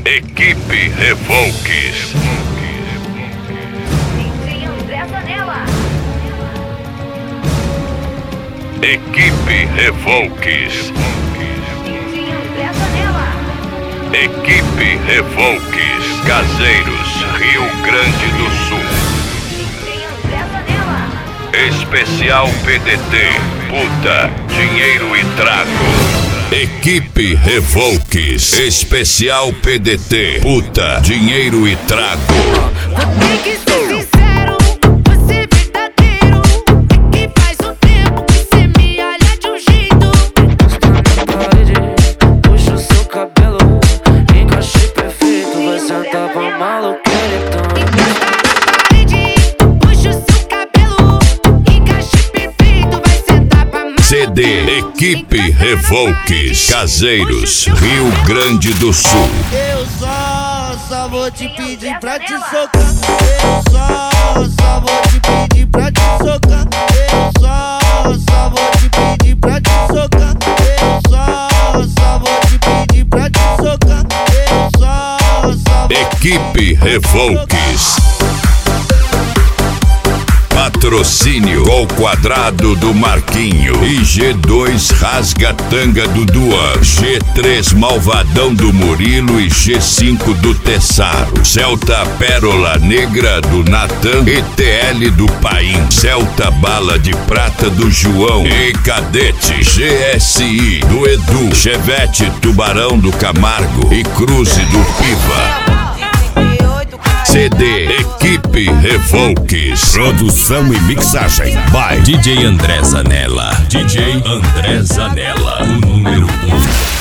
Equipe Revolques. DJ André Zanella. Equipe Revolques. DJ André Zanella. Equipe Revolques. Caseiros, Rio Grande do Sul. DJ André Zanella. Especial PDT. Puta, dinheiro e trago. Equipe Revolques. Especial PDT. Puta, dinheiro e trago. Tem que ser sincero, você é verdadeiro. É que faz um tempo que cê me olha de um jeito. Encosta na parede, puxa o seu cabelo. Encaixe perfeito, vai sentar pra maluqueira. Encosta na parede, puxa o seu cabelo. Encaixe perfeito, vai sentar pra maluqueira. CD Equipe Revolques. Caseiros, Rio Grande do Sul. Eu só vou te pedir pra te socar. Eu só vou te pedir pra te socar. Eu só vou te pedir pra te socar. Eu só vou te pedir pra te socar. Eu só Equipe Revolques. Patrocínio Gol Quadrado do Marquinho. E G2 Rasga Tanga do Duan. G3 Malvadão do Murilo e G5 do Tessaro. Celta Pérola Negra do Natan e TL do Paim. Celta Bala de Prata do João e Cadete GSI do Edu. Chevette Tubarão do Camargo e Cruze do Piva. CD Equipe Revolques. Produção e mixagem by DJ André Zanella. DJ André Zanella, o número 1.